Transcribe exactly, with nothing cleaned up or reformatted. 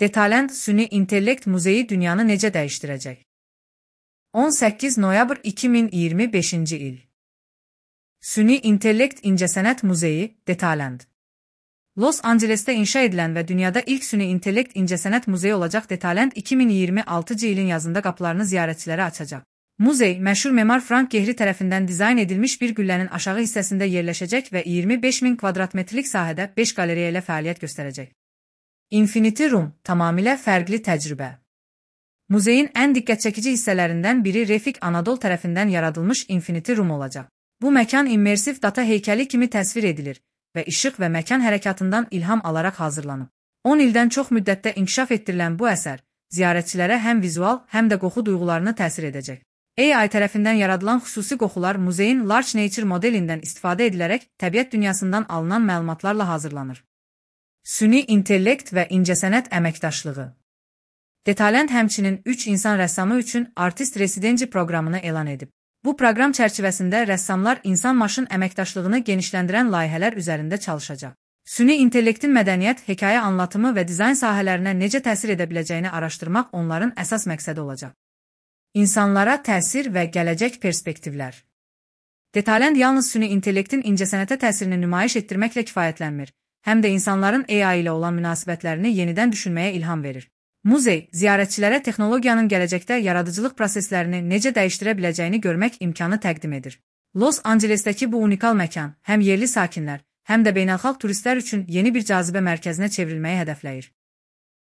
Detalend Süni İntellekt Muzeyi dünyanı necə dəyişdirəcək? on səkkiz noyabr iki min iyirmi beşinci il. Süni İntellekt İncəsənət Muzeyi, Detalend. Los Anceles'te inşa edilən və dünyada ilk Süni İntellekt İncəsənət Muzeyi olacaq Detalend iki min iyirmi altıncı ilin yazında qapılarını ziyarətçilərə açacaq. Muzey, məşhur memar Frank Gehry tərəfindən dizayn edilmiş bir güllənin aşağı hissəsində yerləşəcək və iyirmi beş min kvadratmetrlik sahədə beş qalereya ilə fəaliyyət göstərəcək. Infinity Room, tamamilə fərqli təcrübə. Muzeyin ən diqqətçəkici hissələrindən biri Refik Anadol tərəfindən yaradılmış Infinity Room olacaq. Bu məkan immersiv data heykəli kimi təsvir edilir və işıq və məkan hərəkatından ilham alaraq hazırlanıb. on ildən çox müddətdə inkişaf etdirilən bu əsər, ziyarətçilərə həm vizual, həm də qoxu duyğularını təsir edəcək. A I tərəfindən yaradılan xüsusi qoxular muzeyin Large Nature modelindən istifadə edilərək təbiət dünyasından alınan məlumatlarla hazırlanır. Süni İntellekt və İncəsənət əməkdaşlığı. Detalend həmçinin üç insan rəssamı üçün Artist Residency proqramını elan edib. Bu proqram çərçivəsində rəssamlar insan-maşın əməkdaşlığını genişləndirən layihələr üzərində çalışacaq. Süni intellektin mədəniyyət, hekayə anlatımı və dizayn sahələrinə necə təsir edə biləcəyini araşdırmaq onların əsas məqsədi olacaq. İnsanlara təsir və gələcək perspektivlər. Detalend yalnız süni intellektin incəsənətə təsirini nümayiş etdirməklə kifayətlənmir, həm də insanların A I ilə olan münasibətlərini yenidən düşünməyə ilham verir. Muzey, ziyarətçilərə texnologiyanın gələcəkdə yaradıcılıq proseslərini necə dəyişdirə biləcəyini görmək imkanı təqdim edir. Los Anceles'təki bu unikal məkan həm yerli sakinlər, həm də beynəlxalq turistlər üçün yeni bir cazibə mərkəzinə çevrilməyi hədəfləyir.